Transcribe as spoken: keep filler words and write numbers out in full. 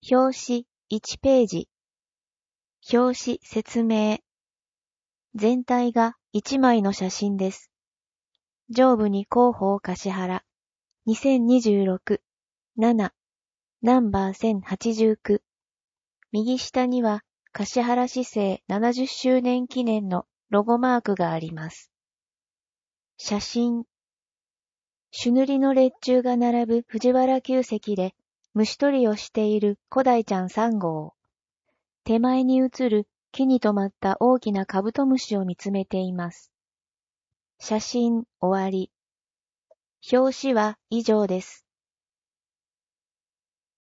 表紙いちページ。表紙説明。全体がいちまいの写真です。上部に広報橿原。にせんにじゅうろく、なな、ナンバーせんはちじゅうきゅう。右下には橿原市政ななじゅっしゅうねん記念のロゴマークがあります。写真。朱塗りの列柱が並ぶ藤原旧跡で虫取りをしている古代ちゃんさん号。手前に写る木に止まった大きなカブトムシを見つめています。写真終わり。表紙は以上です。